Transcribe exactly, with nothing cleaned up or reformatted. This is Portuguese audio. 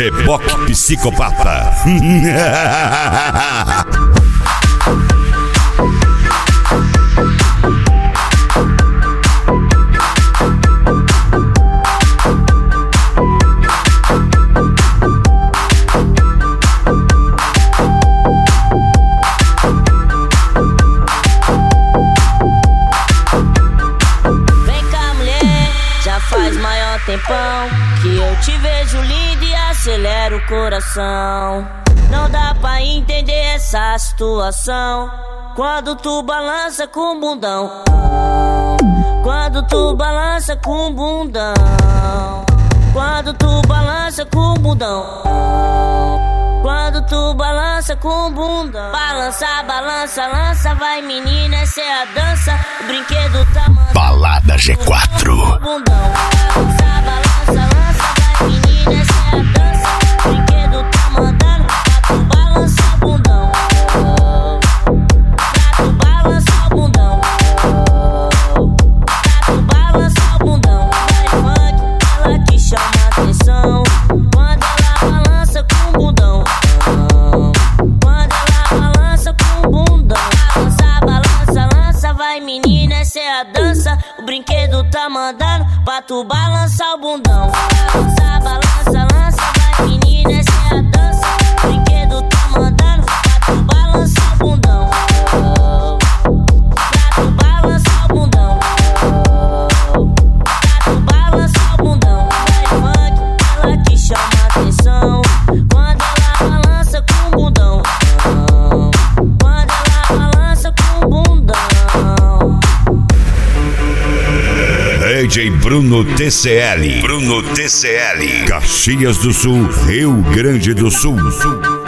Reboque Psicopata. Tempão que eu te vejo linda e acelera o coração. Não dá pra entender essa situação quando tu balança com o bundão. Quando tu balança com o bundão. Quando tu balança com o bundão. Quando tu balança com o bundão. Balança, balança, lança, vai menina, essa é a dança. O brinquedo tá mandando. Balada G quatro. Bundão. Balança, balança, lança, vai menina, essa é a dança. O brinquedo tá mandando. Pra tu balançar o bundão. Pra tu balançar o bundão. Pra tu balançar o bundão. Vai funk, ela que chama atenção. Quando ela balança com o bundão. Quando ela balança com o bundão. Balança, balança, lança, vai menina, essa é a dança. O brinquedo tá mandando pra tu balançar o bundão. Balança, balança, lança, vai menina, essa é a dança. O brinquedo tá mandando pra tu balançar o bundão. Pra tu balançar o bundão. Pra tu balançar o bundão. Vai funk, ela que chama atenção. Quando ela balança com o bundão. Quando ela balança com o bundão. D J Bruno T C L. Bruno T C L. Caxias do Sul, Rio Grande do Sul.